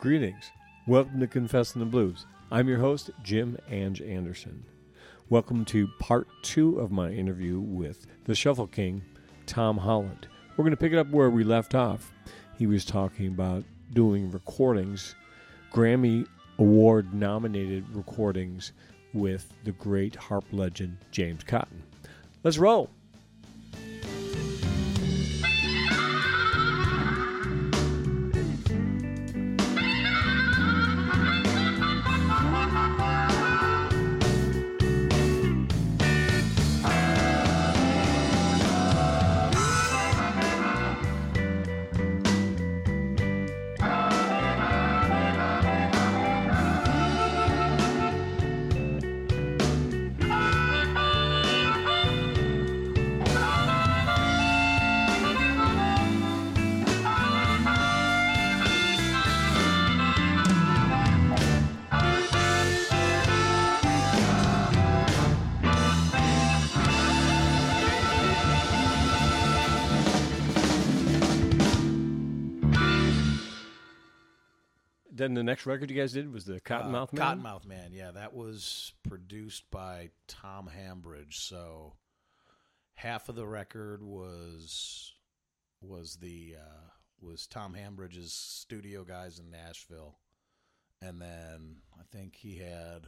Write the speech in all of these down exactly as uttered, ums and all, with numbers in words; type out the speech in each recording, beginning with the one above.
Greetings. Welcome to Confessing the Blues. I'm your host, Jim Ange Anderson. Welcome to part two of my interview with the Shuffle King, Tom Holland. We're going to pick it up where we left off. He was talking about doing recordings, Grammy Award-nominated recordings with the great harp legend, James Cotton. Let's roll. Then the next record you guys did was the Cottonmouth uh, Man? Cottonmouth Man, yeah. That was produced by Tom Hambridge. So half of the record was was the uh, was Tom Hambridge's studio guys in Nashville. And then I think he had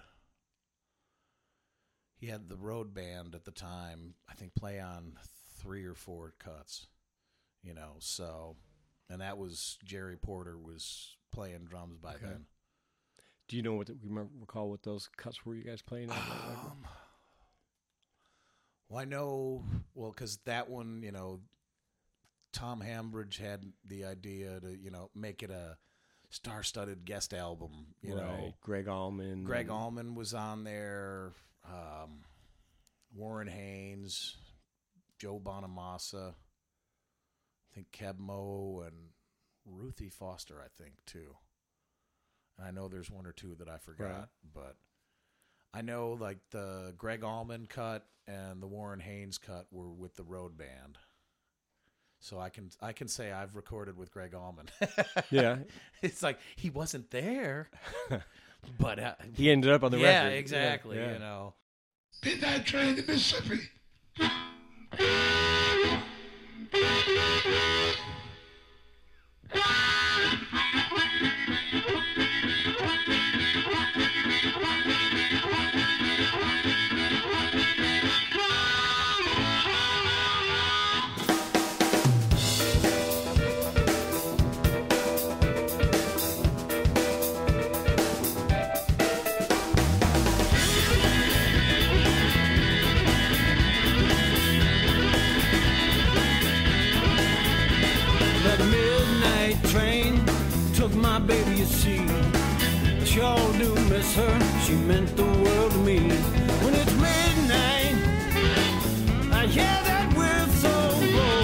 he had the road band at the time, I think, play on three or four cuts. You know, so and that was Jerry Porter was playing drums by okay. then. Do you know what, the, remember, recall what those cuts were you guys playing on? Um, well, I know, well, because that one, you know, Tom Hambridge had the idea to, you know, make it a star-studded guest album, you right. know. Greg Allman. Greg Allman was on there, um, Warren Haynes, Joe Bonamassa, I think Keb Mo, and Ruthie Foster, I think, too. And I know there's one or two that I forgot, right. But I know, like, the Greg Allman cut and the Warren Haynes cut were with the road band. So I can I can say I've recorded with Greg Allman. Yeah. It's like, he wasn't there, but... Uh, he ended up on the yeah, record. Exactly, yeah, you know. Midnight Train to Mississippi. Her, she meant the world to me. When it's midnight, I hear that whistle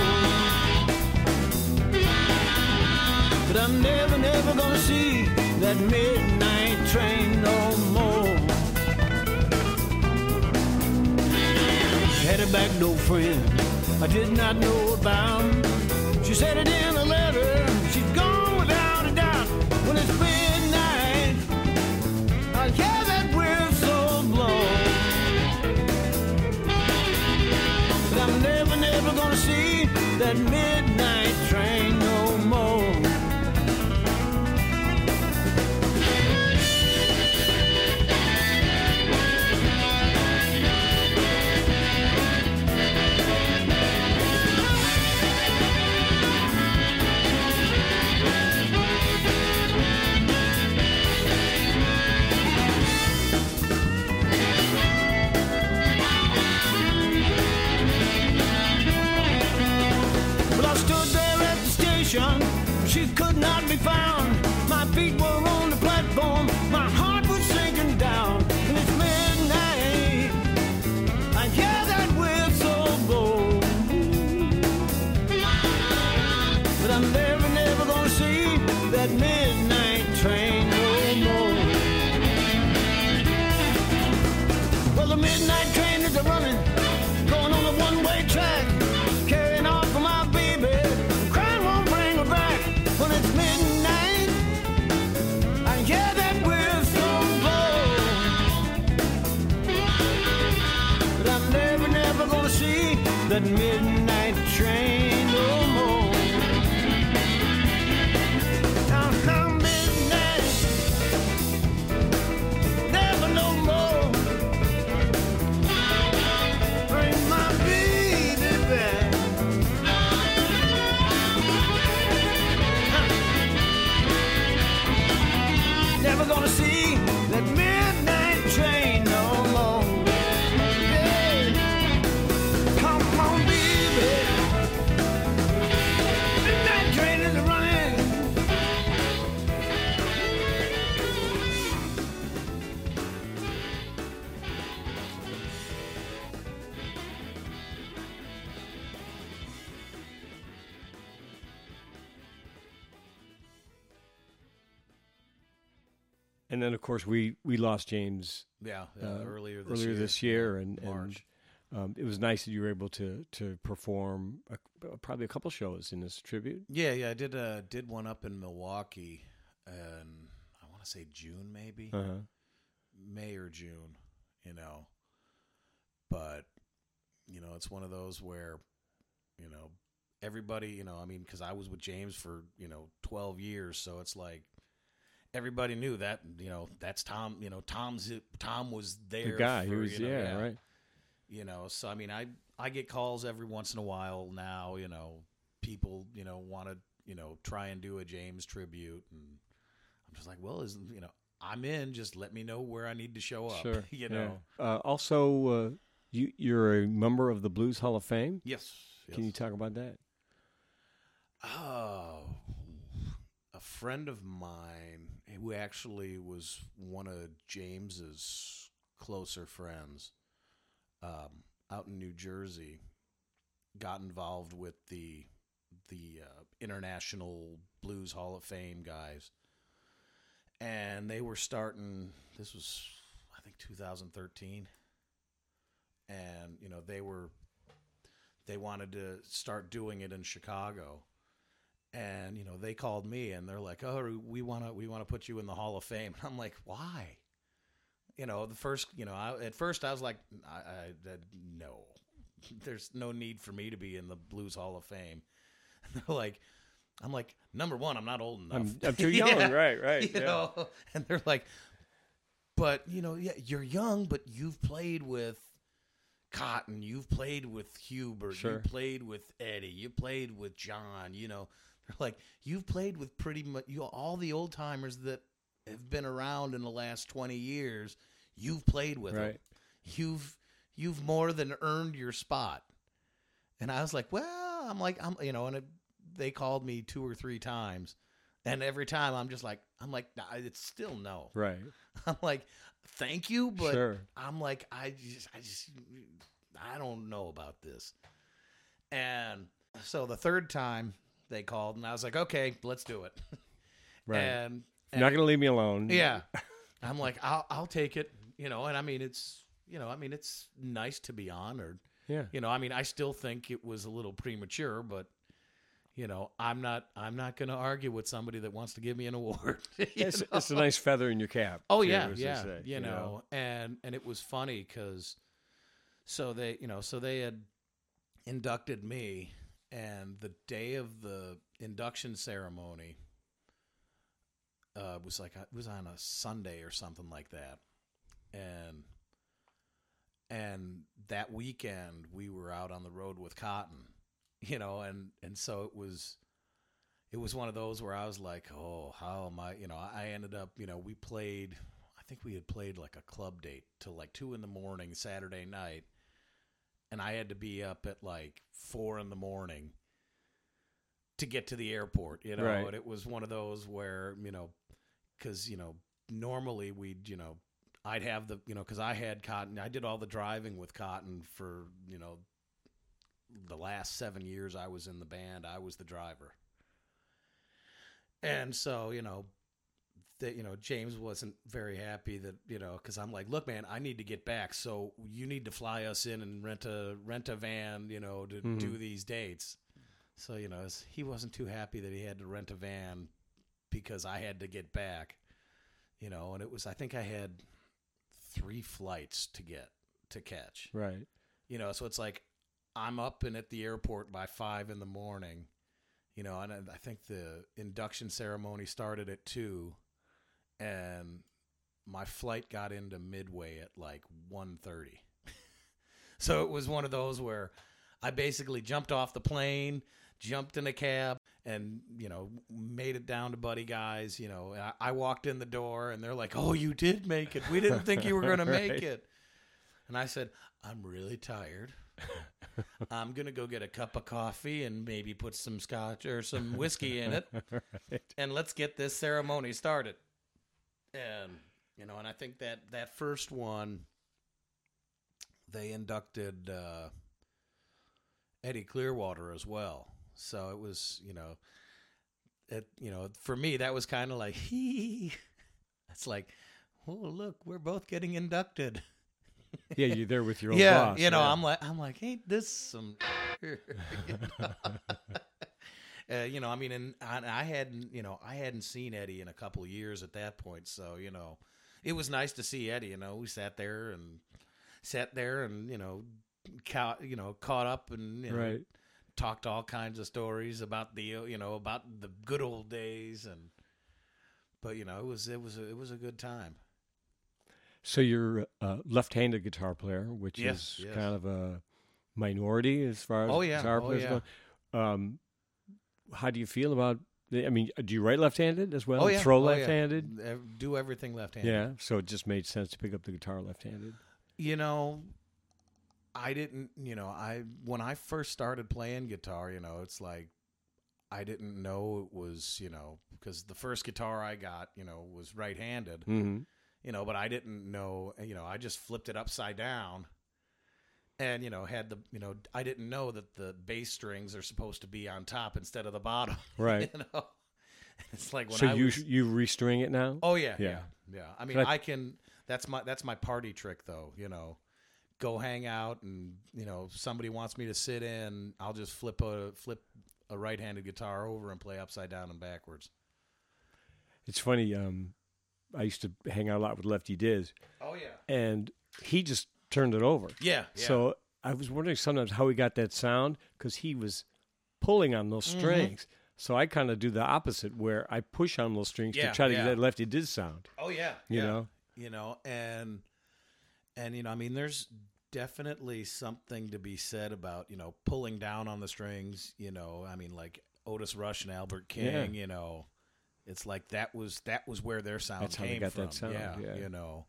blow. But I'm never, never gonna see that midnight train no more. Had a back door friend I did not know about. She said it in a letter, she's gone without a doubt. When it's midnight, I hear that whistle blow. But I'm never, never gonna see that midnight train no more. She could not be found. My feet were on the platform. My heart was sinking down. And it's midnight. I hear that whistle blow. But I'm never, never gonna see that midnight train no more. Well, the midnight train is a running, going on a one-way track, carrying on for my baby. Crying won't bring her back. When it's midnight, And then, of course, we, we lost James Yeah, uh, uh, earlier this earlier year. this year, and, March. and um, it was nice that you were able to to perform a, probably a couple shows in this tribute. Yeah, yeah, I did uh, did one up in Milwaukee, and I want to say June maybe, Uh-huh. May or June, you know. But you know, it's one of those where, you know, everybody, you know, I mean, because I was with James for you know twelve years, so it's like everybody knew that, you know, that's Tom. You know, Tom's Tom was there. The guy, for, he was, you know, yeah, right. You know, so I mean, I I get calls every once in a while now. You know, people you know want to you know try and do a James tribute, and I'm just like, well, is you know, I'm in. Just let me know where I need to show up. Sure. you know. Yeah. Uh, also, uh, you you're a member of the Blues Hall of Fame. Yes. Can you yes. talk about that? Oh, a friend of mine who actually was one of James's closer friends, um, out in New Jersey, got involved with the the uh, International Blues Hall of Fame guys, and they were starting. This was, I think, two thousand thirteen, and you know they were they wanted to start doing it in Chicago. And you know they called me and they're like, "Oh, we want to we want to put you in the Hall of Fame." And I'm like, "Why?" You know, the first, you know, I, at first I was like, I, I, I, "No, there's no need for me to be in the Blues Hall of Fame." And they're like, "I'm like, number one, I'm not old enough. I'm, I'm too young, Yeah. right? Right. You yeah. know, and they're like, "But you know, yeah, you're young, but you've played with Cotton, you've played with Hubert, Sure. you played with Eddie, you played with John, you know." They're like, "You've played with pretty much you know, all the old timers that have been around in the last twenty years. You've played with Right. them. You've you've more than earned your spot." And I was like, "Well, I'm like, I'm you know," and it, they called me two or three times, and every time I'm just like, I'm like, nah, it's still no. Right. I'm like, thank you, but Sure. I'm like, I just, I just, I don't know about this. And so the third time they called, and I was like, okay, let's do it. Right. And, You're not going to leave me alone. yeah, I'm like, I'll, I'll take it, you know. And I mean, it's, you know, I mean, it's nice to be honored. Yeah. You know, I mean, I still think it was a little premature, but you know, I'm not, I'm not going to argue with somebody that wants to give me an award. you It's, know? it's a nice feather in your cap. Oh too, yeah, as they yeah, say, you know, and and it was funny because, so they, you know, so they had inducted me, and the day of the induction ceremony, uh, was like it was on a Sunday or something like that, and and that weekend we were out on the road with Cotton, you know, and and so it was. It was one of those where I was like, oh, how am I, you know, I ended up, you know, we played, I think we had played like a club date till like two in the morning Saturday night. And I had to be up at like four in the morning to get to the airport, you know, Right. and it was one of those where, you know, cause, you know, normally we'd, you know, I'd have the, you know, cause I had Cotton, I did all the driving with Cotton for, you know, the last seven years I was in the band, I was the driver. And so, you know, that, you know, James wasn't very happy that, you know, because I'm like, look, man, I need to get back. So you need to fly us in and rent a rent a van, you know, to Mhm. do these dates. So, you know, he wasn't too happy that he had to rent a van because I had to get back, you know, and it was, I think I had three flights to get, to catch. Right. You know, so it's like I'm up and at the airport by five in the morning. You know, and I think the induction ceremony started at two, and my flight got into Midway at like one thirty. So it was one of those where I basically jumped off the plane, jumped in a cab, and, you know, made it down to Buddy Guy's. You know, I, I walked in the door, and they're like, oh, you did make it. We didn't think you were going to make Right. it. And I said, I'm really tired. I'm going to go get a cup of coffee and maybe put some scotch or some whiskey in it. Right. And let's get this ceremony started. And, you know, and I think that that first one, they inducted uh, Eddie Clearwater as well. So it was, you know, it, you know, for me, that was kind of like, hee. It's like, oh, look, we're both getting inducted. Yeah, you're there with your own yeah, boss. you know, yeah. I'm like, I'm like, ain't this some, you know? uh, you know, I mean, and I, I hadn't, you know, I hadn't seen Eddie in a couple of years at that point, so you know, it was nice to see Eddie. You know, we sat there and sat there and you know, ca- you know, caught up and you know, Right. talked all kinds of stories about the, you know, about the good old days, and but you know, it was it was a, it was a good time. So you're a left-handed guitar player, which Yes, is yes. kind of a minority as far as Oh, yeah. guitar Oh, players yeah. go. Um, how do you feel about? I mean, do you write left-handed as well? Oh yeah, Throw oh, yeah. left-handed. Ev- Do everything left-handed. Yeah. So it just made sense to pick up the guitar left-handed. You know, I didn't. You know, I when I first started playing guitar, you know, it's like I didn't know it was, you know, because the first guitar I got, you know, was right-handed. Mm-hmm. You know, but I didn't know, you know, I just flipped it upside down and, you know, had the, you know, I didn't know that the bass strings are supposed to be on top instead of the bottom. Right. You know, it's like when So I you was, you restring it now? oh yeah, Yeah. yeah, yeah. I mean, But I- I can, that's my, that's my party trick though, you know, go hang out and, you know, if somebody wants me to sit in, I'll just flip a, flip a right-handed guitar over and play upside down and backwards. It's funny. Um, I used to hang out a lot with Lefty Diz, Oh yeah. and he just turned it over. Yeah. yeah. So I was wondering sometimes how he got that sound because he was pulling on those Mm-hmm. strings. So I kind of do the opposite where I push on those strings Yeah, to try to yeah. get that Lefty Diz sound. Oh yeah, You yeah. know? you know, and and you know, I mean, there's definitely something to be said about you know pulling down on the strings. You know, I mean, like Otis Rush and Albert King. Yeah. You know, it's like that was that was where their sound That's how came they got from. that sound, Yeah, yeah. you know,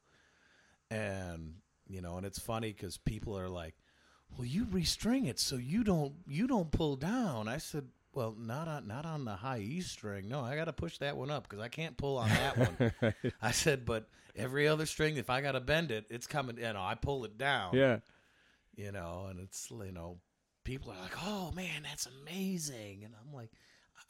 and you know, and it's funny because people are like, "Well, you restring it so you don't you don't pull down." I said, "Well, not on not on the high E string. No, I got to push that one up because I can't pull on that one." I said, "But every other string, if I got to bend it, it's coming. You know, I pull it down. Yeah. You know, and it's you know, people are like, "Oh man, that's amazing," and I'm like,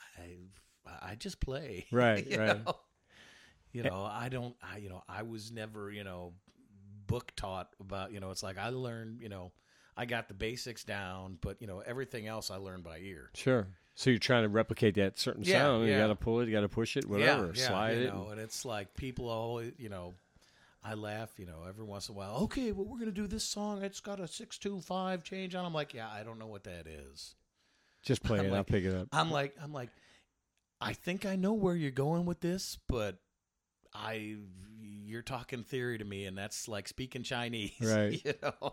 "I I just play, Right, you right. know? You know, I don't. I you know, I was never you know, book taught about you know. It's like I learned you know." I got the basics down, but you know everything else I learned by ear. Sure. So you're trying to replicate that certain Yeah, sound. You yeah. got to pull it. You got to push it. Whatever. yeah, Slide you it. know, and it's like people always, you know, I laugh, you know, every once in a while. Okay, well, we're gonna do this song. It's got a six two five change on. I'm like, yeah, I don't know what that is. Just play I'm it. I'll like- pick it up. I'm like, I'm like, I think I know where you're going with this, but I, you're talking theory to me, and that's like speaking Chinese, Right. You know,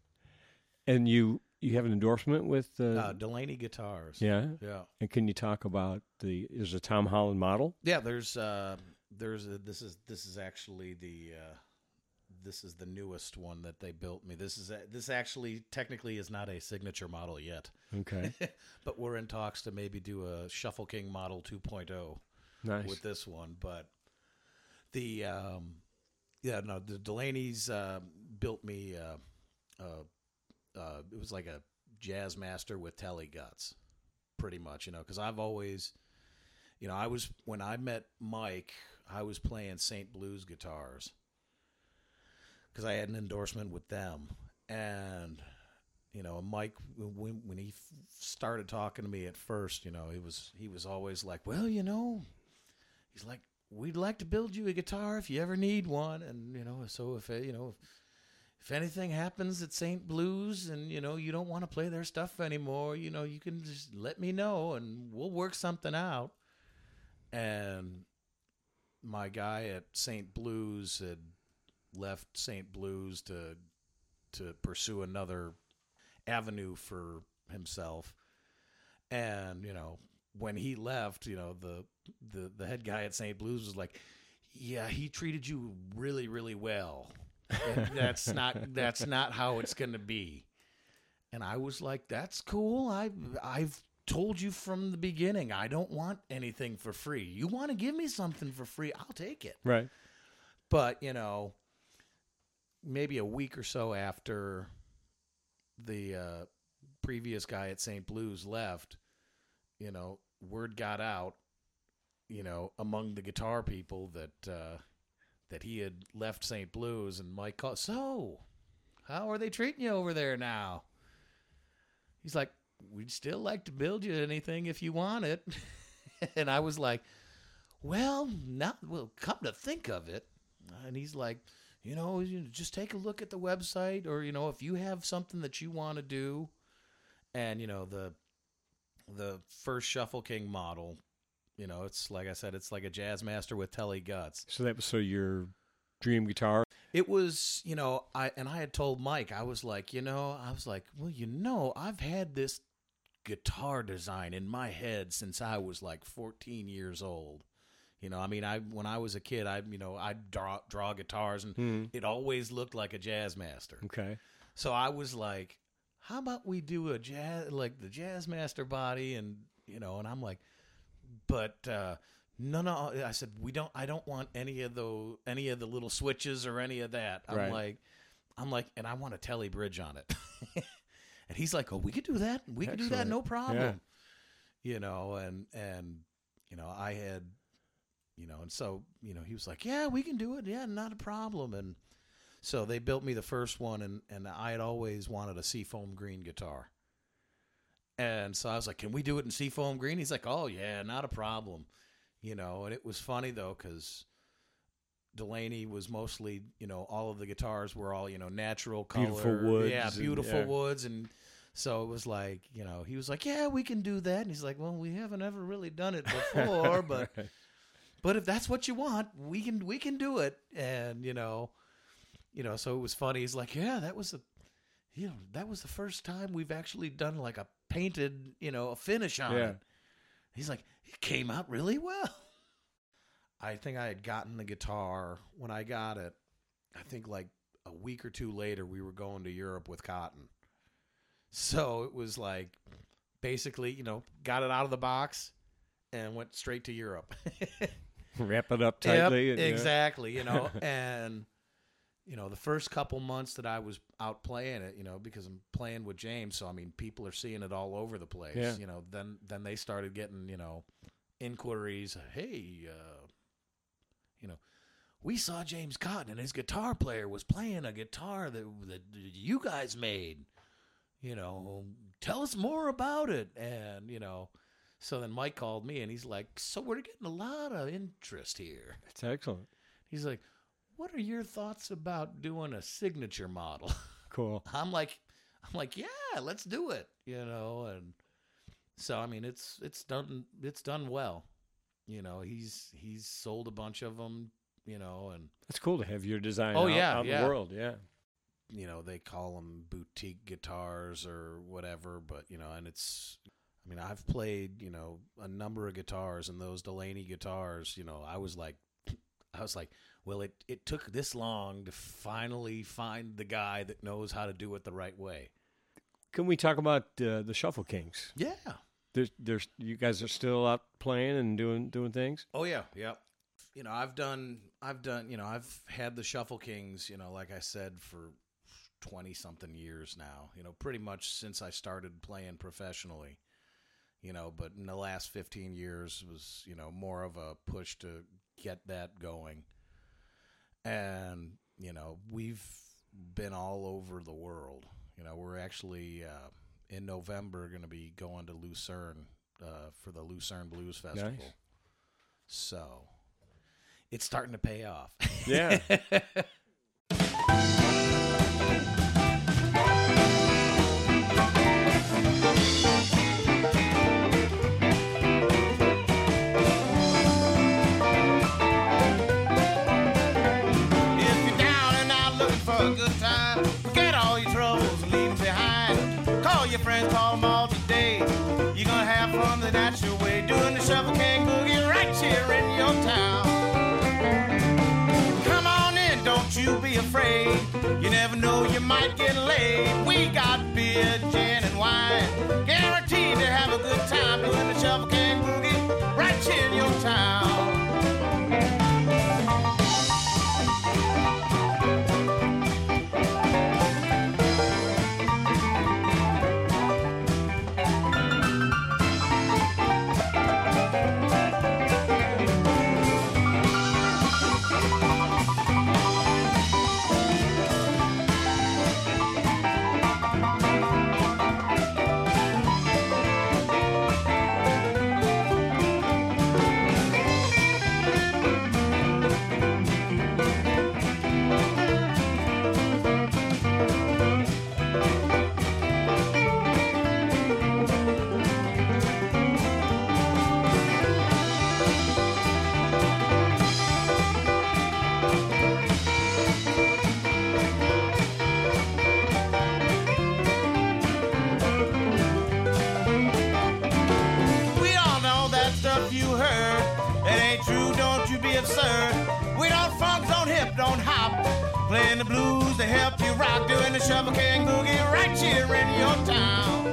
And you you have an endorsement with uh, uh, Delaney guitars. yeah. yeah. And can you talk about the there's a Tom Holland model? Yeah, there's uh there's a, this is this is actually the uh this is the newest one that they built me. This is a, this actually technically is not a signature model yet. Okay. But we're in talks to maybe do a Shuffle King model two point oh Nice. with this one, but the um yeah, no, the Delaney's uh, built me uh uh uh it was like a jazz master with telly guts pretty much, you know, cuz I've always you know, I was when I met Mike, I was playing Saint Blues guitars because I had an endorsement with them, and you know, Mike when when he f- started talking to me at first, you know, he was he was always like, well, you know, he's like, we'd like to build you a guitar if you ever need one, and you know, so if you know. If, If anything happens at Saint Blues and, you know, you don't want to play their stuff anymore, you know, you can just let me know and we'll work something out. And my guy at Saint Blues had left Saint Blues to to pursue another avenue for himself. And, you know, when he left, you know, the the, the head guy at Saint Blues was like, yeah, he treated you really, really well. And that's not that's not how it's going to be. And I was like, that's cool. I I've told you from the beginning, I don't want anything for free. You want to give me something for free, I'll take it. Right. But, you know, maybe a week or so after the uh, previous guy at Saint Blues left, you know, word got out, you know, among the guitar people that uh, that he had left Saint Blues, and Mike called, so how are they treating you over there now? He's like, we'd still like to build you anything if you want it. And I was like, well, not, well, come to think of it. And he's like, you know, you just take a look at the website, or, you know, if you have something that you want to do. And, you know, the the first Shuffle King model, you know, it's like I said, it's like a Jazzmaster with telly guts. So that was so your dream guitar? It was, you know, I and I had told Mike, I was like, you know, I was like, well, you know, I've had this guitar design in my head since I was like fourteen years old. You know, I mean, I when I was a kid, I you know, I'd draw draw guitars, and Hmm. it always looked like a Jazzmaster. Okay. So I was like, how about we do a jazz, like the Jazzmaster body, and you know, and I'm like, but uh, no, no, I said we don't. I don't want any of the any of the little switches or any of that. I'm Right. like, I'm like, and I want a telly bridge on it. And he's like, oh, we could do that. We could do that, Excellent. no problem. Yeah. You know, and and you know, I had, you know, and so you know, he was like, yeah, we can do it. Yeah, not a problem. And so they built me the first one, and, and I had always wanted a seafoam green guitar. And so I was like, can we do it in seafoam green? He's like, oh, yeah, not a problem. You know, and it was funny, though, because Delaney was mostly, you know, all of the guitars were all, you know, natural color. Beautiful woods Yeah, and- beautiful yeah. woods. And so it was like, you know, he was like, yeah, we can do that. And he's like, well, we haven't ever really done it before, but Right. but if that's what you want, we can we can do it. And, you know, you know, so it was funny. He's like, yeah, that was a, you know, that was the first time we've actually done like a painted, you know, a finish on Yeah. it. He's like, it came out really well. I think I had gotten the guitar when I got it. I think like a week or two later, we were going to Europe with Cotton. So it was like basically, you know, got it out of the box and went straight to Europe. Wrap it up tightly. Yep, and, yeah. exactly, you know, and you know, the first couple months that I was out playing it, you know, because I'm playing with James, so I mean, people are seeing it all over the place. Yeah. You know, then then they started getting, you know, inquiries. Hey, uh, you know, we saw James Cotton and his guitar player was playing a guitar that that you guys made. You know, tell us more about it. And you know, so then Mike called me and he's like, so we're getting a lot of interest here. That's excellent. He's like, what are your thoughts about doing a signature model? Cool. I'm like, I'm like, yeah, let's do it, you know. And so, I mean, it's it's done it's done well, you know. He's he's sold a bunch of them, you know, and It's cool to have your design Oh, out, yeah, out in yeah. the world. Yeah. you know, they call them boutique guitars or whatever, but you know, and it's. I mean, I've played, you know, a number of guitars, and those Delaney guitars, you know, I was like, I was like, well, it, it took this long to finally find the guy that knows how to do it the right way. Can we talk about uh, the Shuffle Kings? Yeah. There's, there's, you guys are still out playing and doing doing things. Oh yeah, yeah. You know, I've done, I've done, you know, I've had the Shuffle Kings, you know, like I said, for twenty something years now. You know, pretty much since I started playing professionally. You know, but in the last fifteen years was, you know, more of a push to get that going. And, you know, we've been all over the world. You know, we're actually uh, in November going to be going to Lucerne uh, for the Lucerne Blues Festival. Nice. So it's starting to pay off. Yeah. If you're down and out looking for a good time, forget all your troubles and leave them behind. Call your friends, call them all today. You're gonna have fun the natural way, doing the Shuffle King boogie right here in your town. Come on in, don't you be afraid. You never know, you might get laid. We got beer, gin, and wine. Guaranteed to have a good time doing the Shuffle King boogie right here in your town. hip, don't hop. Playing the blues to help you rock. Doing the Shuffle King Boogie right here in your town.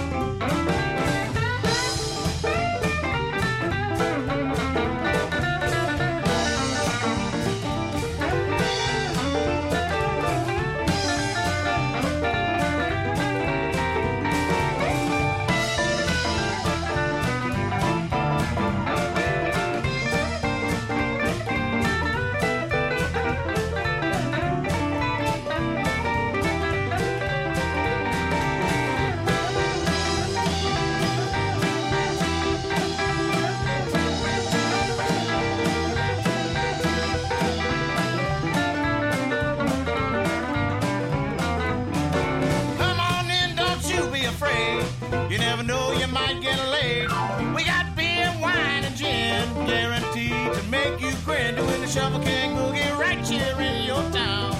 You never know, you might get laid. We got beer, wine, and gin, guaranteed to make you grin. Doing the Shuffle King Boogie right here in your town.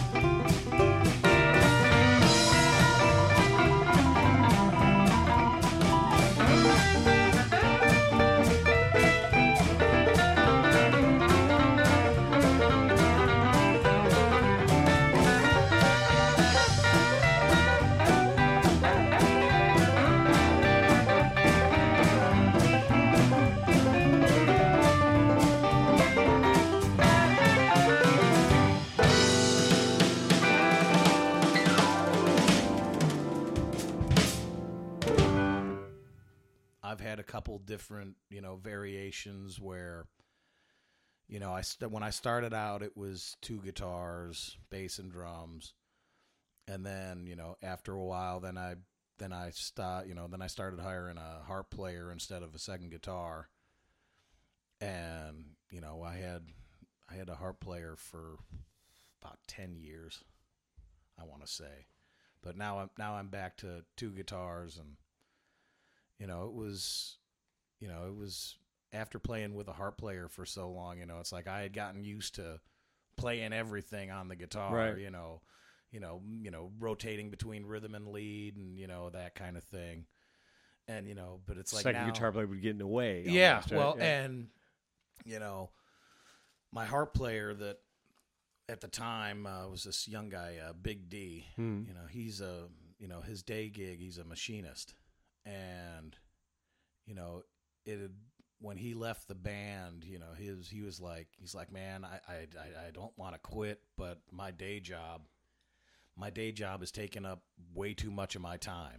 I've had a couple different, you know, variations where, you know, I st- when I started out, it was two guitars, bass and drums, and then, you know, after a while, then I then I start, you know, then I started hiring a harp player instead of a second guitar, and you know, I had I had a harp player for about ten years, I want to say, but now I'm now I'm back to two guitars. And you know, it was, you know, it was after playing with a harp player for so long, you know, it's like I had gotten used to playing everything on the guitar, Right. you know, you know, you know, rotating between rhythm and lead and, you know, that kind of thing. And, you know, but it's like Second now, guitar player would get in the way. yeah, almost, right? well, Yeah. and, you know, my harp player that at the time uh, was this young guy, uh, Big D, Hmm. you know, he's a, you know, his day gig, he's a machinist. And, you know, it had, when he left the band, you know, his he was like, he's like, man, I I, I don't want to quit, but my day job, my day job is taking up way too much of my time.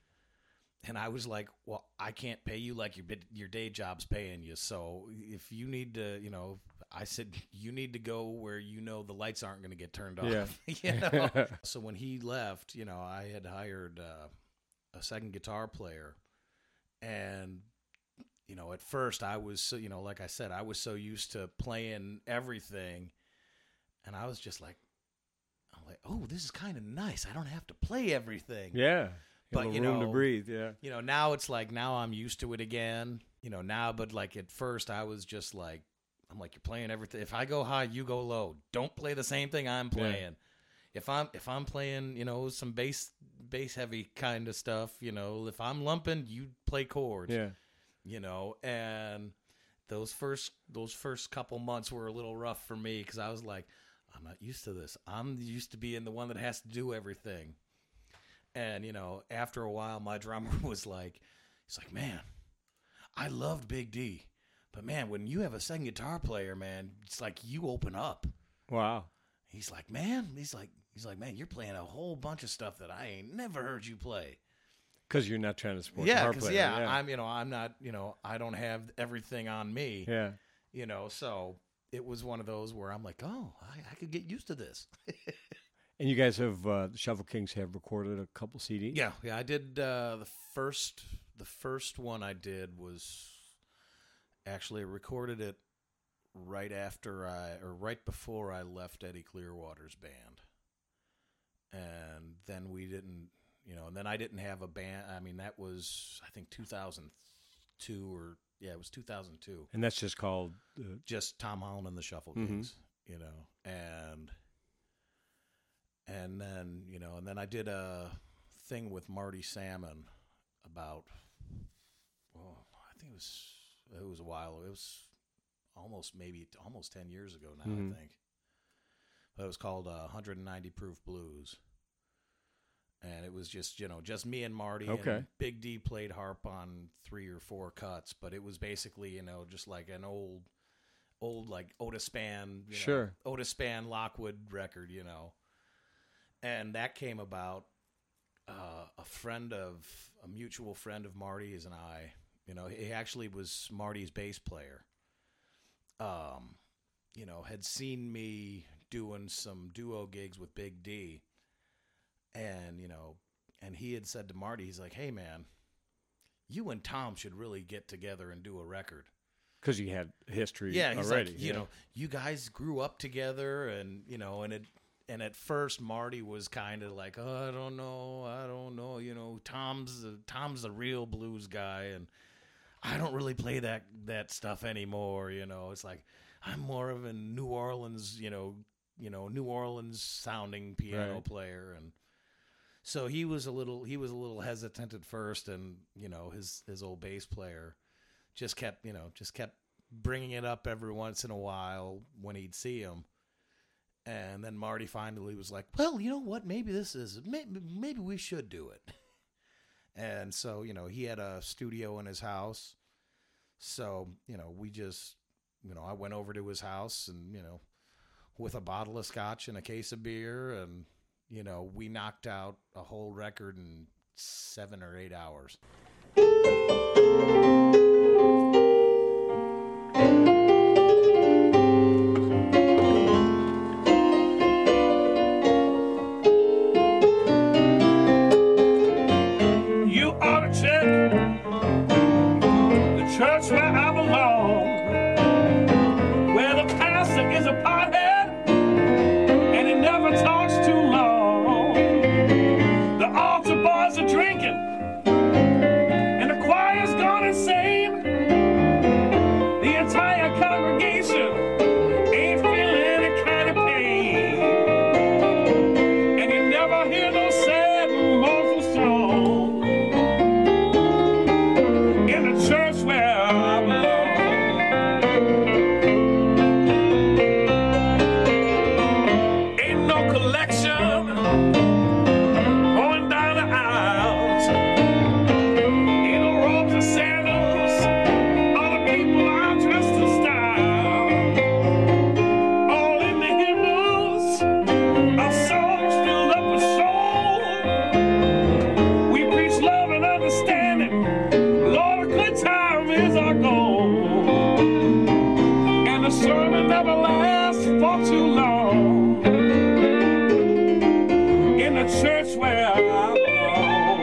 And I was like, well, I can't pay you like your your day job's paying you. So if you need to, you know, I said, you need to go where you know the lights aren't going to get turned off. Yeah. You know? So when he left, you know, I had hired uh, a second guitar player. And, you know, at first I was, so, you know, like I said, I was so used to playing everything. And I was just like, I'm like, oh, this is kind of nice. I don't have to play everything. Yeah. But, But you room know, to breathe, yeah. You know, now it's like, now I'm used to it again. You know, now, but like at first I was just like, I'm like, you're playing everything. If I go high, you go low. Don't play the same thing I'm playing. Yeah. If I'm if I'm playing, you know, some bass bass heavy kind of stuff, you know, if I'm lumping, you play chords. Yeah. You know, and those first those first couple months were a little rough for me because I was like, I'm not used to this. I'm used to being the one that has to do everything. And, you know, after a while, my drummer was like, he's like, man, I loved Big D. But, man, when you have a second guitar player, man, it's like you open up. Wow. He's like, man, he's like, he's like, man, you're playing a whole bunch of stuff that I ain't never heard you play. Because you're not trying to support the Yeah, harp because, player. yeah, I'm, you know, I'm not, you know, I don't have everything on me. Yeah. You know, so it was one of those where I'm like, oh, I, I could get used to this. And you guys have, uh, the Shuffle Kings have recorded a couple C Ds? Yeah, yeah, I did uh, the first. The first one I did was actually I recorded it right after I, or right before I left Eddie Clearwater's band, and then we didn't, you know, and then I didn't have a band. I mean, that was I think two thousand two or yeah, it was two thousand two. And that's just called uh, Just Tom Holland and the Shuffle Mhm. Kings, you know, and and then you know, and then I did a thing with Marty Salmon about, well, I think it was it was a while. It was almost maybe almost ten years ago now, Mhm. I think. It was called uh, one ninety Proof Blues. And it was just, you know, just me and Marty. Okay. And Big D played harp on three or four cuts, but it was basically, you know, just like an old, old like Otis Spann, you Sure. know, Otis Spann Lockwood record, you know. And that came about. Uh, a friend of, a mutual friend of Marty's and I, you know, he actually was Marty's bass player. Um, you know, had seen me doing some duo gigs with Big D. And, you know, and he had said to Marty, he's like, hey, man, you and Tom should really get together and do a record. Because you had history yeah, he's already. Like, you yeah. know, you guys grew up together and, you know, and it, and at first Marty was kind of like, oh, I don't know, I don't know, you know, Tom's the, Tom's the real blues guy, and I don't really play that, that stuff anymore, you know. It's like, I'm more of a New Orleans, you know, you know, New Orleans sounding piano Right. player, and so he was a little he was a little hesitant at first, and you know his his old bass player just kept you know just kept bringing it up every once in a while when he'd see him, and then Marty finally was like, well, you know what, maybe this is maybe, maybe we should do it. And so you know he had a studio in his house, so you know we just you know I went over to his house and you know with a bottle of scotch and a case of beer, and you know, we knocked out a whole record in seven or eight hours. You ought to check the church where I belong, where the pastor is a pothead and he never talks too long. The altar boys are drinking and the choir's gone insane. The entire congregation ain't feeling any kind of pain, and you never hear no sad and mournful song in the church where I belong. Ain't no collection going down the aisles. Ain't no robes and sandals. All the people are dressed in style. All in the hymnals, our songs filled up with soul. We preach love and understanding. Lord, a good time is our goal. And the sermon never lasts for too long in the church where I belong.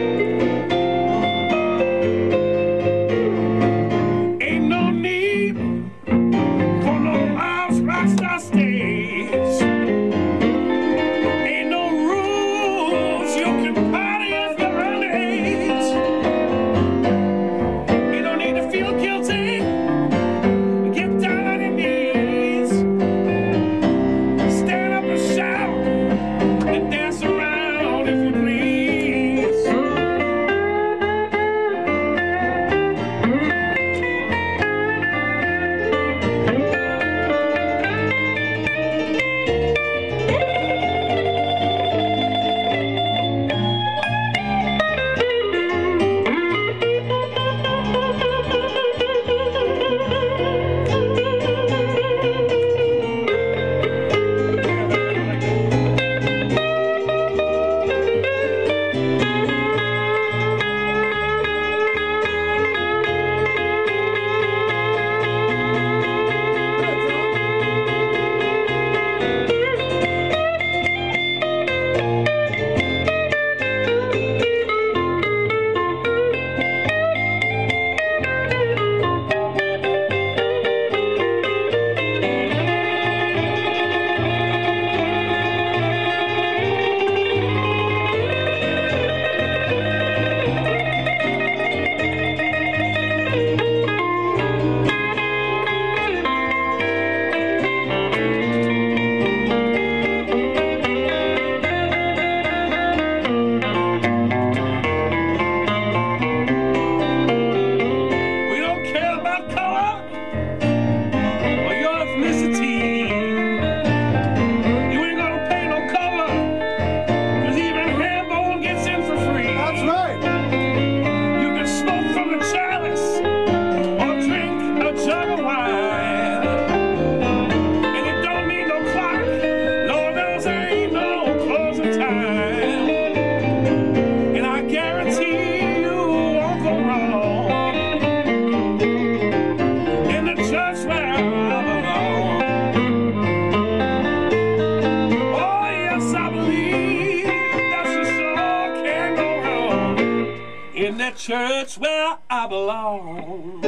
Ain't no need for no lounge rockstar stage. Ain't no rules, you can party if you're underage. You don't need to feel guilty. Get down on your knees. Stand up and shout and dance around if you please. We don't care about color or your ethnicity. church where I belong.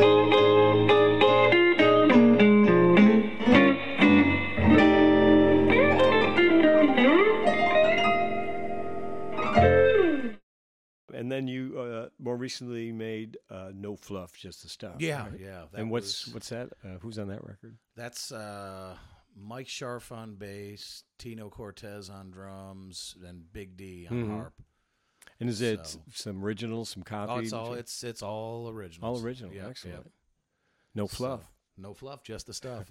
And then you uh, more recently made uh, No Fluff, Just the Stuff. Yeah, right? yeah. That And what's was- what's that? Uh, who's on that record? That's uh, Mike Scharf on bass, Tino Cortez on drums, and Big D on Mhm. harp. And is it So- some originals, some copies? Oh, it's all it's it's all original. all original. Yeah, Excellent. yeah. No So, fluff. no fluff, just the stuff.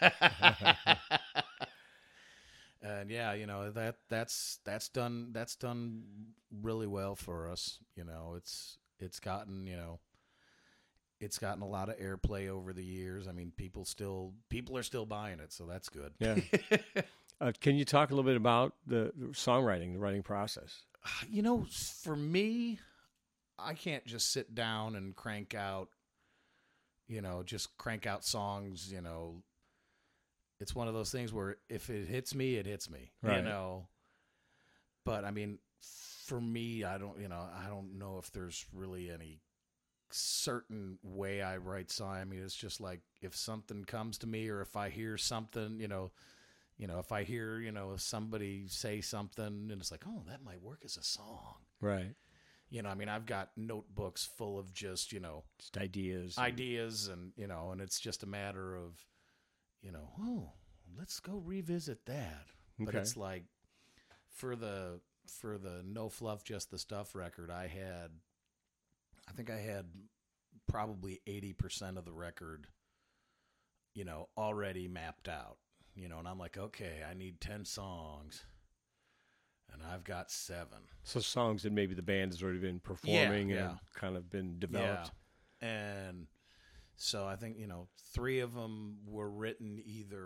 And yeah, you know that that's that's done that's done really well for us. You know, it's it's gotten you know it's gotten a lot of airplay over the years. I mean, people still people are still buying it, so that's good. Yeah. Uh, can you talk a little bit about the the songwriting, the writing process? You know, for me, I can't just sit down and crank out, you know, just crank out songs, you know. It's one of those things where if it hits me, it hits me, Right. you know. But I mean, for me, I don't, you know, I don't know if there's really any certain way I write song. I mean, it's just like if something comes to me or if I hear something, you know, you know, if I hear, you know, somebody say something and it's like, oh, that might work as a song. Right. You know, I mean, I've got notebooks full of just, you know, Just ideas. and- ideas and, you know, and it's just a matter of, you know, oh, let's go revisit that. But Okay. it's like for the for the No Fluff, Just the Stuff record, I had I think I had probably eighty percent of the record, you know, already mapped out. You know, and I'm like, okay, I need ten songs. And I've got seven. So songs that maybe the band has already been performing yeah. and kind of been developed. Yeah. And so I think, you know, three of them were written either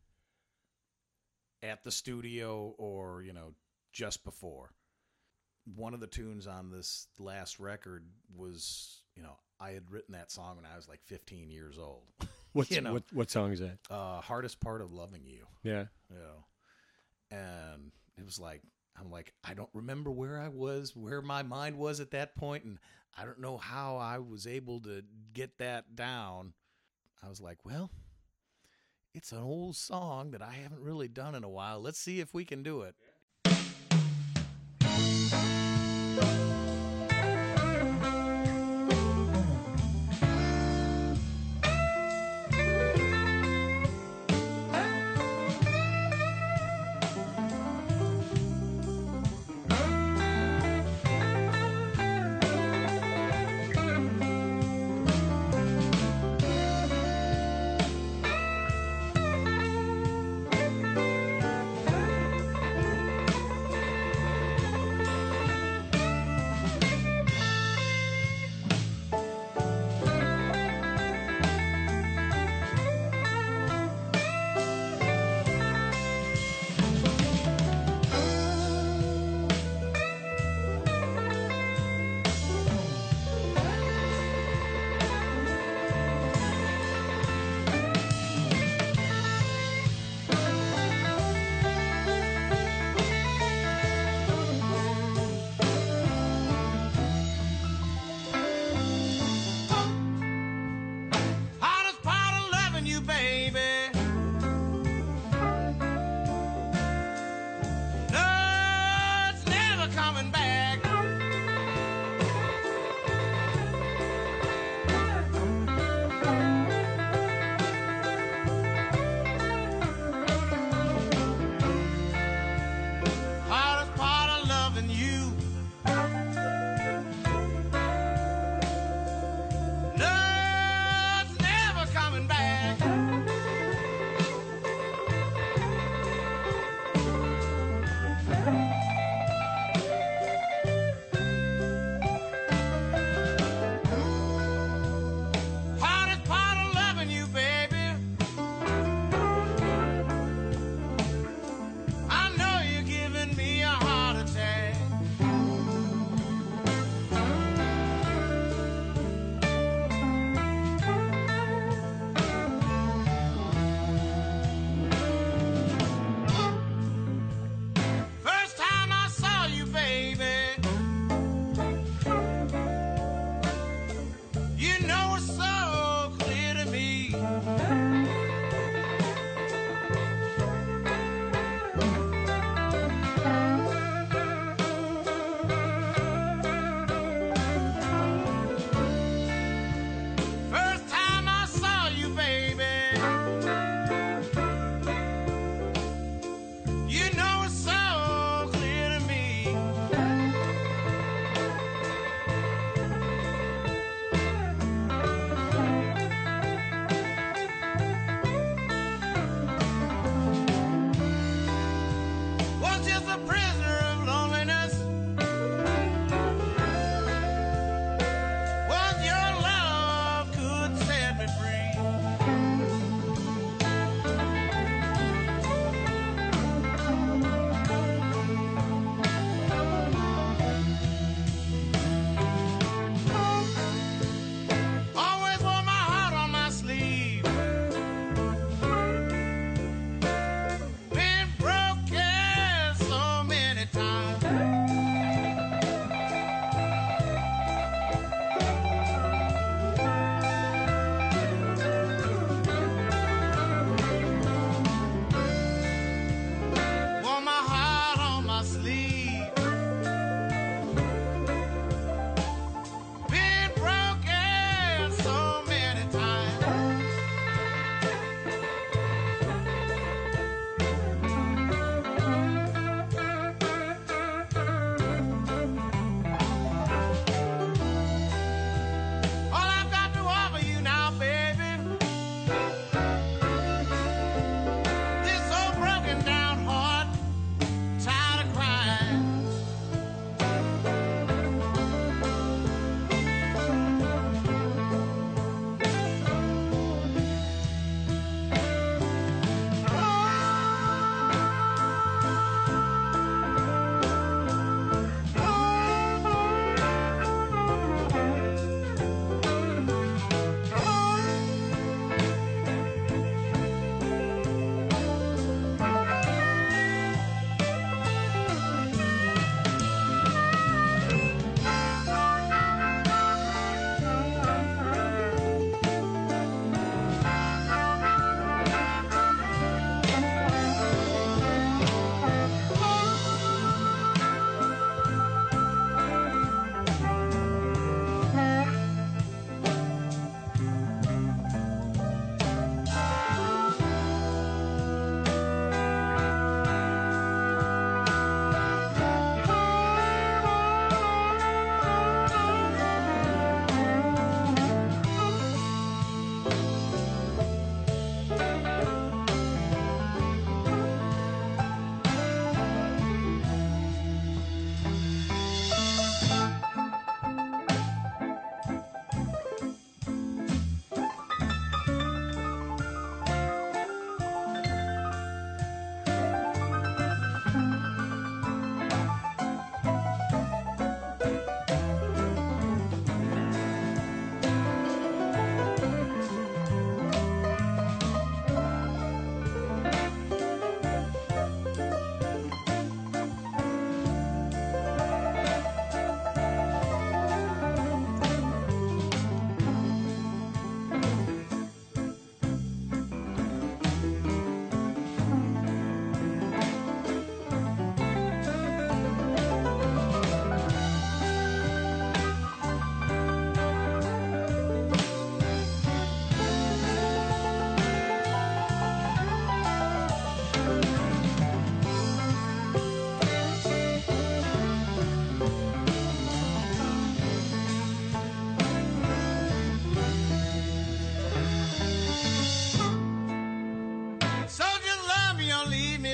at the studio or, you know, just before. One of the tunes on this last record was, you know, I had written that song when I was like fifteen years old. What's, You know. what what song is that? Uh, Hardest Part of Loving You. Yeah. You know, and it was like, I'm like, I don't remember where I was, where my mind was at that point, and I don't know how I was able to get that down. I was like, well, it's an old song that I haven't really done in a while. Let's see if we can do it.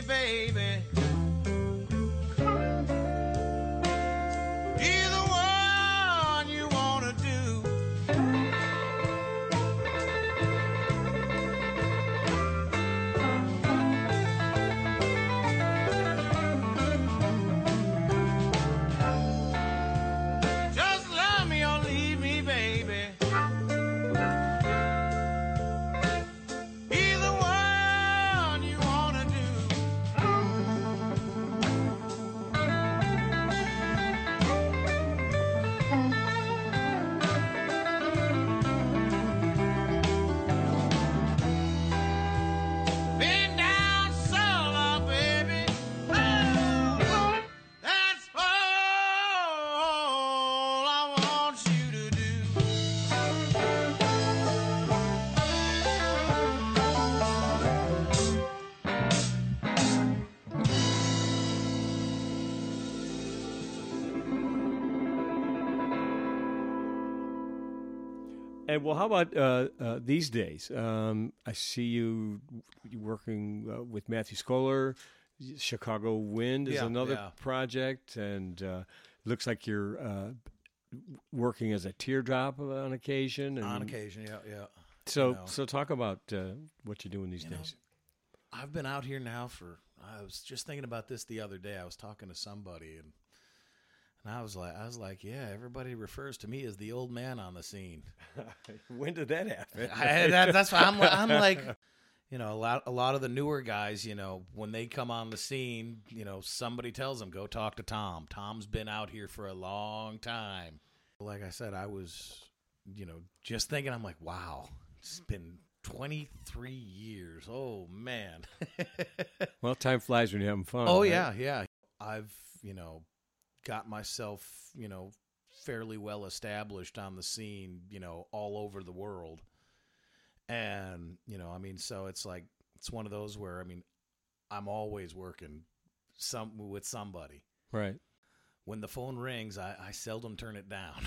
baby. Either one you wanna do. Just love me or leave me, baby. Either one you wanna do. Been down solo, baby. Oh, that's all I want you to do. And well, how about uh, uh, these days? Um, I see you, you working uh, with Matthew Scholar. Chicago Wind is Yeah, another yeah. project, and uh, looks like you're uh, working as a teardrop on occasion. And On occasion, yeah, yeah. So, you know. so talk about uh, what you're doing these You know, days. I've been out here now for. I was just thinking about this the other day. I was talking to somebody, and and I was like, I was like, yeah, everybody refers to me as the old man on the scene. When did that happen? I, that, that's why I'm. li- I'm like, you know, a lot. A lot of the newer guys, you know, when they come on the scene, you know, somebody tells them, go talk to Tom. Tom's been out here for a long time. Like I said, I was, you know, just thinking. I'm like, wow, it's been twenty-three years. Oh man. Well, time flies when you're having fun. Oh right? yeah, yeah. I've, you know, got myself, you know, fairly well established on the scene, you know, all over the world. And, you know, I mean, so it's like it's one of those where I mean, I'm always working some with somebody. Right. When the phone rings, I, I seldom turn it down.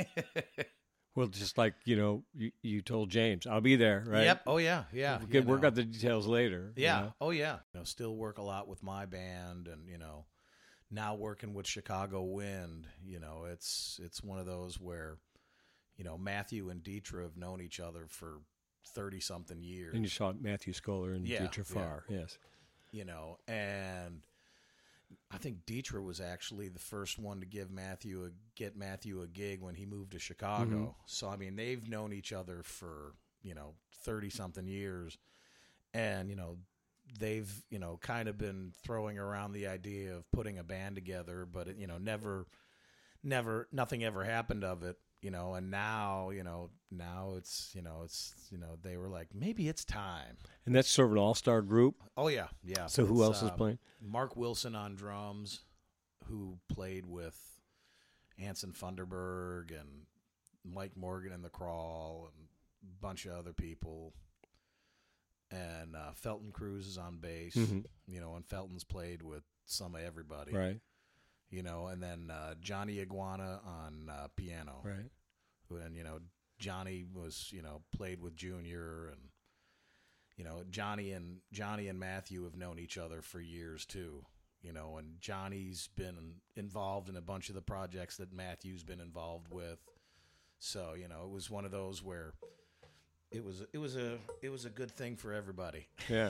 Well, just like, you know, you, you told James, I'll be there, right? Yep. Oh yeah, yeah. We you can work know. out the details later. you Yeah. know? Oh, yeah. You know, still work a lot with my band, and you know, now working with Chicago Wind. You know, it's it's one of those where, you know, Matthew and Dietra have known each other for thirty something years. And you saw Matthew Scholar and Yeah, Dietrich Farr, yes. You know, and I think Dietra was actually the first one to give Matthew a get Matthew a gig when he moved to Chicago. Mhm. So I mean, they've known each other for, you know, thirty something years, and you know, they've, you know, kind of been throwing around the idea of putting a band together, but it, you know, never never nothing ever happened of it, you know, and now, you know, now it's, you know, it's, you know, they were like, maybe it's time. And that's sort of an all-star group. Oh yeah, yeah. So who It's, else is uh, playing? Mark Wilson on drums, who played with Anson Funderburg and Mike Morgan in the Crawl and a bunch of other people. And uh, Felton Cruz is on bass, Mhm. you know, and Felton's played with some of everybody, Right, you know, and then uh, Johnny Iguana on uh, piano. right. And, you know, Johnny was, you know, played with Junior, and, you know, Johnny and Johnny and Matthew have known each other for years too, you know, and Johnny's been involved in a bunch of the projects that Matthew's been involved with. So, you know, it was one of those where it was, it was a, it was a good thing for everybody. Yeah.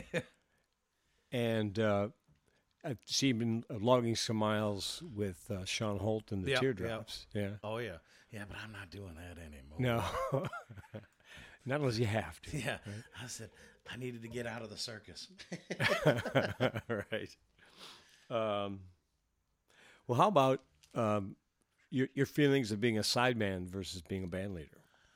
And uh, I see you've been logging some miles with uh, Sean Holt and the Yep, Teardrops. Yeah. Oh yeah. Yeah. But I'm not doing that anymore. No. Not unless you have to. Yeah. I said, I needed to get out of the circus. Right. Um, well, how about um, your your feelings of being a sideman versus being a band leader?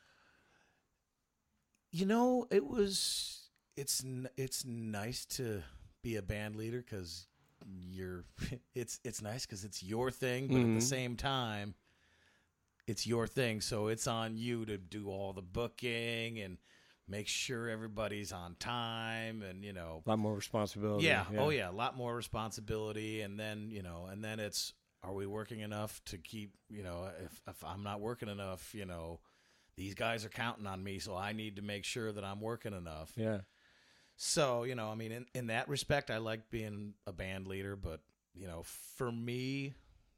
You know, it was it's n- it's nice to be a band leader because you're it's it's nice because it's your thing, but at Mhm. the same time, it's your thing, so it's on you to do all the booking and make sure everybody's on time, and you know, A lot more responsibility. yeah, oh yeah, a lot more responsibility, and then you know, and then it's, are we working enough to keep, you know, if if I'm not working enough, you know, these guys are counting on me, so I need to make sure that I'm working enough. Yeah. So, you know, I mean, in, in that respect, I like being a band leader, but, you know, for me,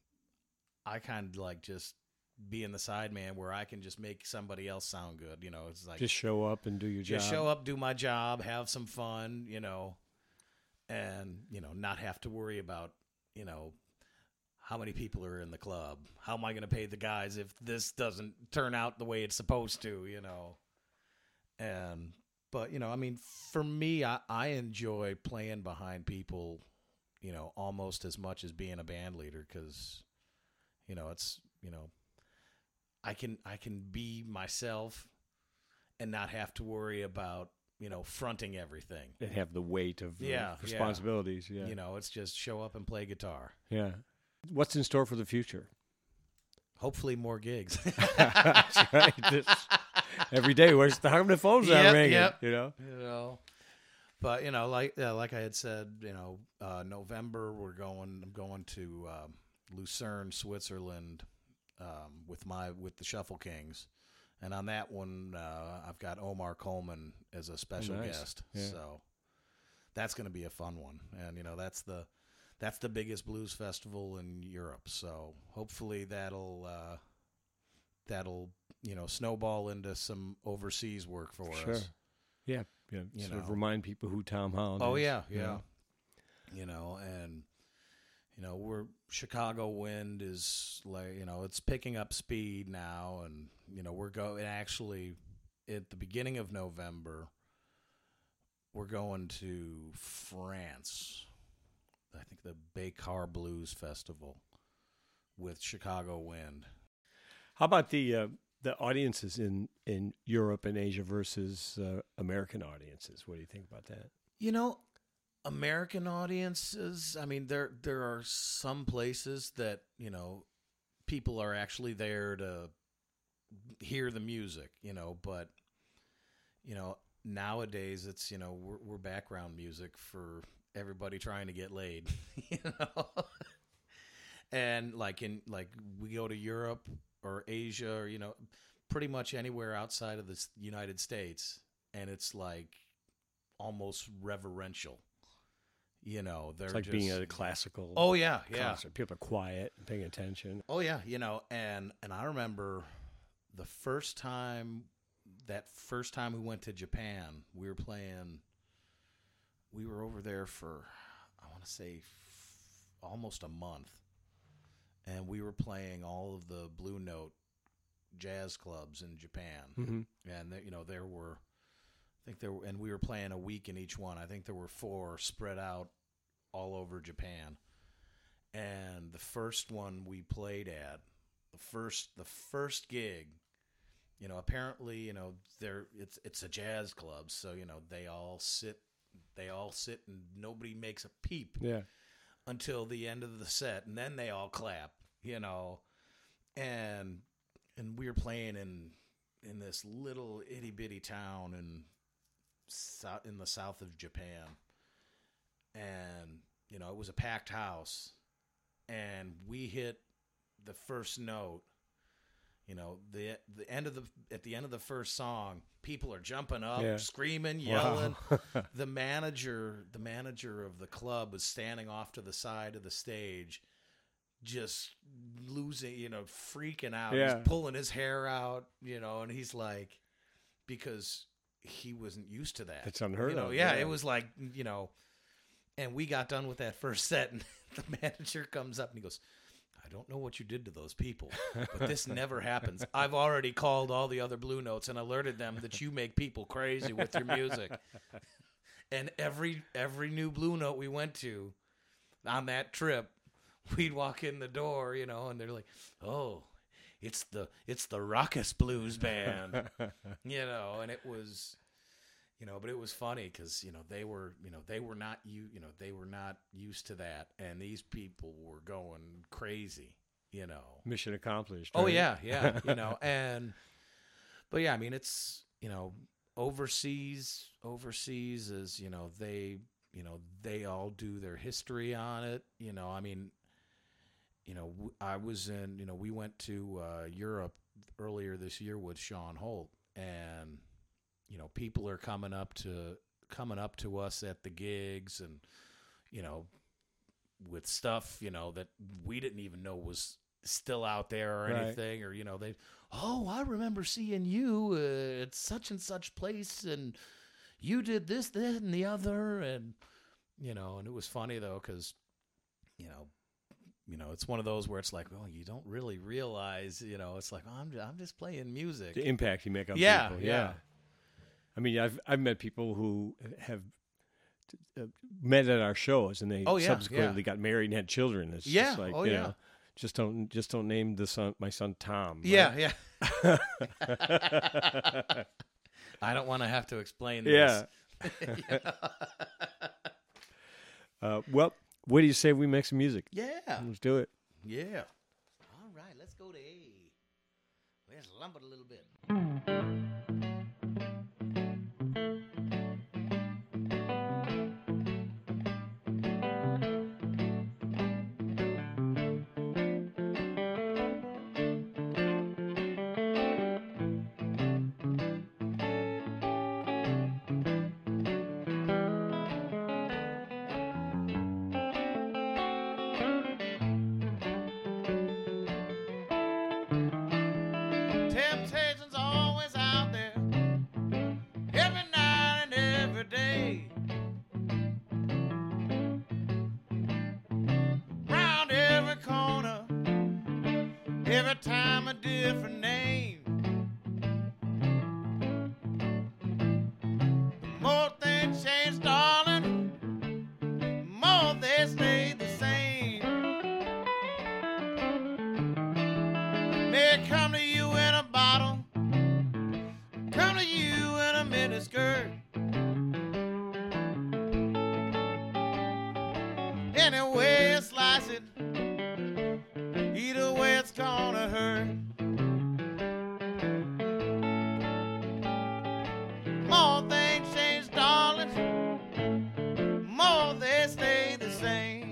I kind of like just being the side man where I can just make somebody else sound good. You know, it's like Just show up and do your job. just show up, do my job, have some fun, you know, and, you know, not have to worry about, you know, how many people are in the club? How am I going to pay the guys if this doesn't turn out the way it's supposed to, you know? And, but, you know, I mean, for me, I, I enjoy playing behind people, you know, almost as much as being a band leader because, you know, it's, you know, I can, I can be myself and not have to worry about, you know, fronting everything. And have the weight of uh, Yeah, responsibilities. Yeah. You know, it's just show up and play guitar. Yeah. What's in store for the future? Hopefully more gigs. That's right. Just every day, where's the how many phones Yep, are ringing? yep. You know. You know, but you know, like uh, like I had said, you know, uh, November we're going. I'm going to um, Lucerne, Switzerland, um, with my with the Shuffle Kings, and on that one uh, I've got Omar Coleman as a special Oh, nice. guest. Yeah. So that's going to be a fun one, and you know, that's the that's the biggest blues festival in Europe. So hopefully that'll uh, that'll you know snowball into some overseas work for Sure. us. Yeah. Yeah. You sort of know. remind people who Tom Holland Oh is. yeah, you yeah. know. You know, and you know, we're Chicago wind is like, you know, it's picking up speed now, and you know, we're going actually at the beginning of November we're going to France. I think the Bécar Blues Festival with Chicago Wind. How about the uh, the audiences in, in Europe and Asia versus uh, American audiences? What do you think about that? You know, American audiences, I mean, there there are some places that, you know, people are actually there to hear the music, you know, but, you know, nowadays it's, you know, we're, we're background music for everybody trying to get laid, you know? And like in, like we go to Europe or Asia or, you know, pretty much anywhere outside of the s- United States, and it's like almost reverential. You know, they're It's like just, being at a classical oh yeah, yeah, concert. People are quiet and paying attention. oh yeah, you know, and and I remember the first time, that first time we went to Japan, we were playing. We were over there for, I want to say, f- almost a month, and we were playing all of the Blue Note jazz clubs in Japan, Mm-hmm. and there, you know, there were, I think there were, and we were playing a week in each one. I think there were four spread out all over Japan. And the first one we played at, the first the first gig, you know, apparently, you know, there it's it's a jazz club, so you know, they all sit they all sit and nobody makes a peep Yeah. until the end of the set, and then they all clap, you know. And and we were playing in in this little itty bitty town in sou- in the south of Japan, and you know, it was a packed house, and we hit the first note. You know, the the end of the at the end of the first song, people are jumping up, Yeah. screaming, yelling. Wow. the manager, the manager of the club was standing off to the side of the stage, just losing, you know, freaking out. Yeah. He's pulling his hair out, you know, and he's like, because he wasn't used to that. It's unheard you know, of, Yeah, yeah. it was like, you know, and we got done with that first set, and the manager comes up and he goes, I don't know what you did to those people, but this never happens. I've already called all the other Blue Notes and alerted them that you make people crazy with your music. And every every new Blue Note we went to on that trip, we'd walk in the door, you know, and they're like, "Oh, it's the it's the Raucous Blues Band," you know, and it was, you know, but it was funny because you know they were you know they were not you you know they were not used to that, and these people were going crazy, you know. Mission accomplished. Oh right? yeah, yeah, you know, and but yeah, I mean, it's, you know, overseas overseas is, you know, they you know they all do their history on it, you know. I mean, you know, w- I was in, you know, we went to uh, Europe earlier this year with Sean Holt, and you know, people are coming up to coming up to us at the gigs and, you know, with stuff, you know, that we didn't even know was still out there or Right. anything, or, you know, they, oh, I remember seeing you uh, at such and such place, and you did this, that, and the other, and, you know, and it was funny, though, because, you know, you know, it's one of those where it's like, oh, you don't really realize, you know, it's like, oh, I'm, I'm just playing music. The impact you make on Yeah, people. yeah. I mean, I've I've met people who have uh, met at our shows, and they Oh, yeah, subsequently yeah. got married and had children. It's Yeah, just like, oh, you yeah. know, just don't just don't name the son my son Tom. right? Yeah, yeah. I don't want to have to explain this. Yeah. Uh, well, what do you say we make some music? Yeah. Let's do it. Yeah. All right, let's go to A. Let's lump it a little bit. Temptation's always out there, every night and every day. Round every corner, every time a different name. The more things change, darling, the more they stay the same. May come to you in a bottle, come to you in a miniskirt. Any way you slice it, either way it's gonna hurt. More things change, darling, more they stay the same.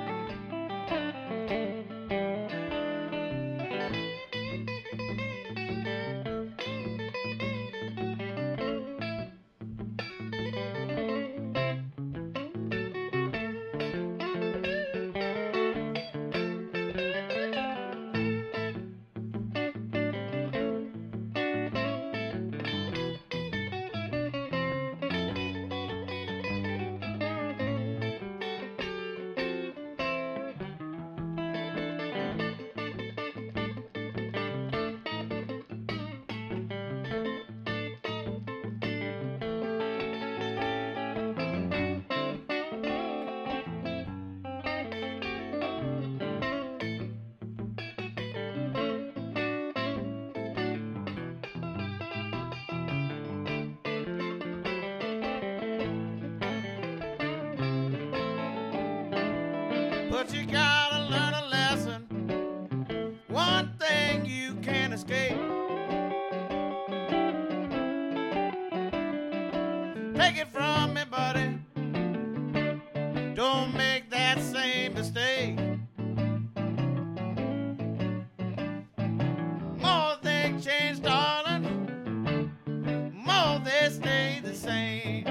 But you gotta learn a lesson. One thing you can't escape. Take it from me, buddy. Don't make that same mistake. More things change, darling. More they stay the same.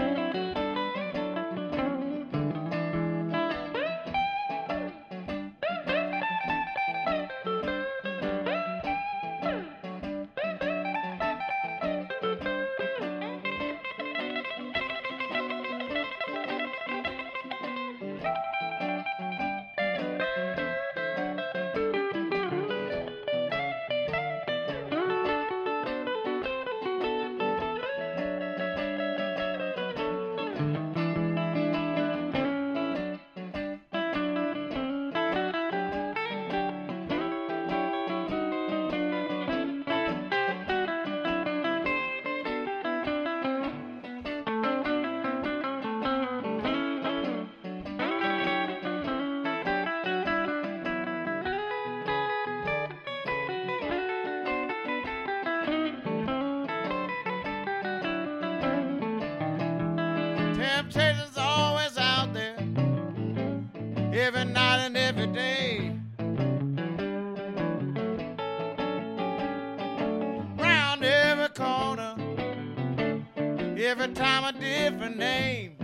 Temptation's always out there, every night and every day. Round every corner, Every time a different name.